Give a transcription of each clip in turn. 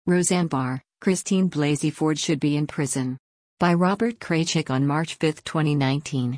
Roseanne Barr, Christine Blasey Ford should be in prison. By Robert Kraychik on March 5, 2019.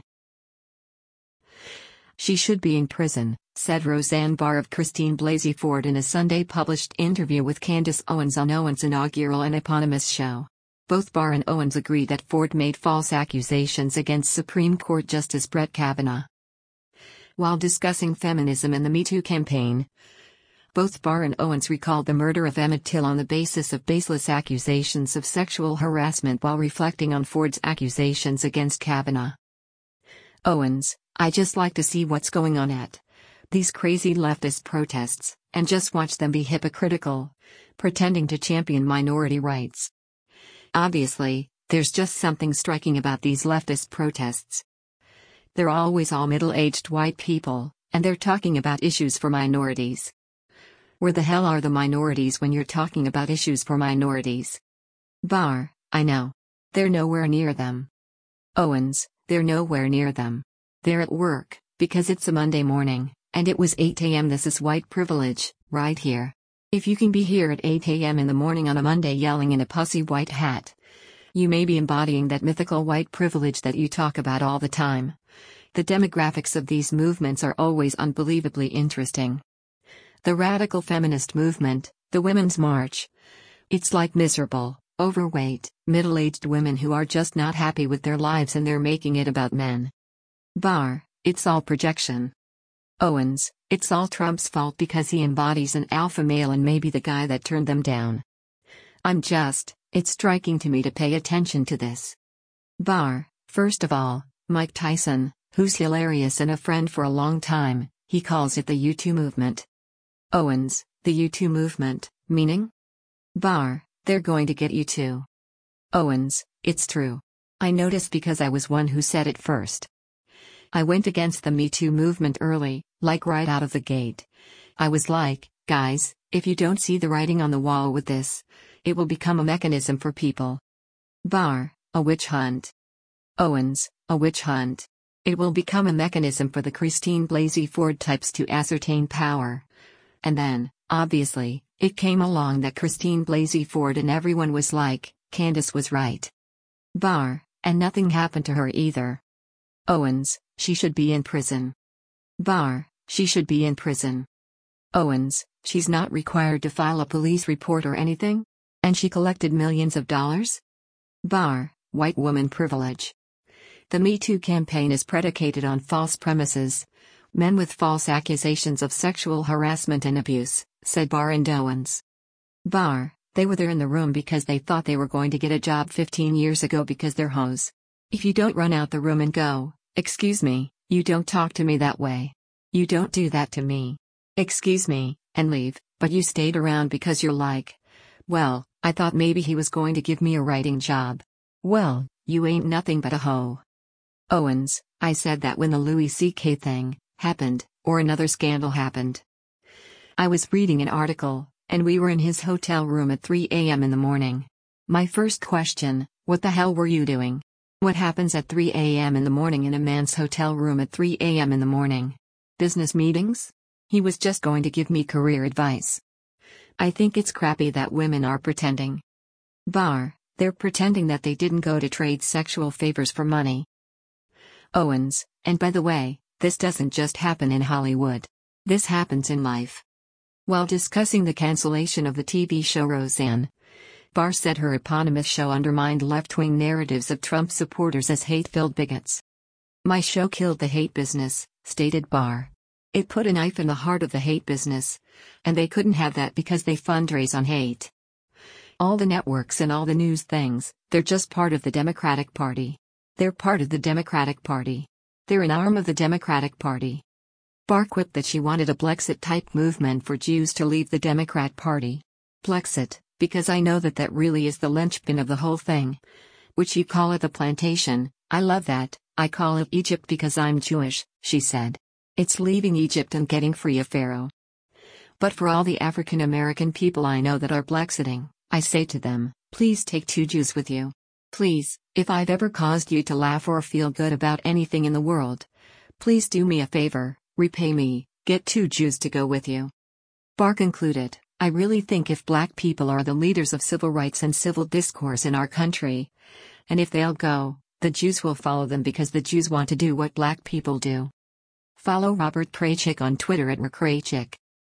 She should be in prison, said Roseanne Barr of Christine Blasey Ford in a Sunday published interview with Candace Owens on Owens' inaugural and eponymous show. Both Barr and Owens agree that Ford made false accusations against Supreme Court Justice Brett Kavanaugh. While discussing feminism and the Me Too campaign, both Barr and Owens recalled the murder of Emmett Till on the basis of baseless accusations of sexual harassment while reflecting on Ford's accusations against Kavanaugh. Owens: I just like to see what's going on at these crazy leftist protests, and just watch them be hypocritical, pretending to champion minority rights. Obviously, there's just something striking about these leftist protests. They're always all middle-aged white people, and they're talking about issues for minorities. Where the hell are the minorities when you're talking about issues for minorities? Barr: I know. They're nowhere near them. Owens: They're nowhere near them. They're at work, because it's a Monday morning, and it was 8 a.m. This is white privilege, right here. If you can be here at 8 a.m. in the morning on a Monday yelling in a pussy white hat, you may be embodying that mythical white privilege that you talk about all the time. The demographics of these movements are always unbelievably interesting. The radical feminist movement, the Women's March. It's like miserable, overweight, middle-aged women who are just not happy with their lives and they're making it about men. Barr: It's all projection. Owens: It's all Trump's fault because he embodies an alpha male and maybe the guy that turned them down. It's striking to me to pay attention to this. Barr: First of all, Mike Tyson, who's hilarious and a friend for a long time, he calls it the U2 movement. Owens: The U2 movement, meaning? Barr: They're going to get you too. Owens: It's true. I noticed because I was one who said it first. I went against the Me Too movement early, like right out of the gate. I was like, guys, if you don't see the writing on the wall with this, it will become a mechanism for people. Barr: A witch hunt. Owens: A witch hunt. It will become a mechanism for the Christine Blasey Ford types to ascertain power. And then, obviously, it came along that Christine Blasey Ford and everyone was like, Candace was right. Barr: And nothing happened to her either. Owens: She should be in prison. Barr: She should be in prison. Owens: She's not required to file a police report or anything? And she collected millions of dollars? Barr: White woman privilege. The Me Too campaign is predicated on false premises. Men with false accusations of sexual harassment and abuse, said Barr and Owens. Barr: They were there in the room because they thought they were going to get a job 15 years ago because they're hoes. If you don't run out the room and go, excuse me, you don't talk to me that way. You don't do that to me. Excuse me, and leave, but you stayed around because you're like, well, I thought maybe he was going to give me a writing job. Well, you ain't nothing but a hoe. Owens: I said that when the Louis C.K. thing happened, or another scandal happened. I was reading an article, and we were in his hotel room at 3 a.m. in the morning. My first question: What the hell were you doing? What happens at 3 a.m. in the morning in a man's hotel room at 3 a.m. in the morning? Business meetings? He was just going to give me career advice. I think it's crappy that women are pretending. Barr: They're pretending that they didn't go to trade sexual favors for money. Owens: And by the way, this doesn't just happen in Hollywood. This happens in life. While discussing the cancellation of the TV show Roseanne, Barr said her eponymous show undermined left-wing narratives of Trump supporters as hate-filled bigots. My show killed the hate business, stated Barr. It put a knife in the heart of the hate business, and they couldn't have that because they fundraise on hate. All the networks and all the news things, they're just part of the Democratic Party. They're part of the Democratic Party. They're an arm of the Democratic Party. Barr quipped that she wanted a Blexit-type movement for Jews to leave the Democrat Party. Blexit, because I know that really is the linchpin of the whole thing. Which you call it the plantation, I love that. I call it Egypt because I'm Jewish, she said. It's leaving Egypt and getting free of Pharaoh. But for all the African American people I know that are Blexiting, I say to them, please take 2 Jews with you. Please, if I've ever caused you to laugh or feel good about anything in the world, please do me a favor, repay me, get 2 Jews to go with you. Barr concluded, I really think if black people are the leaders of civil rights and civil discourse in our country, and if they'll go, the Jews will follow them because the Jews want to do what black people do. Follow Robert Kraychik on Twitter @Rkraychik.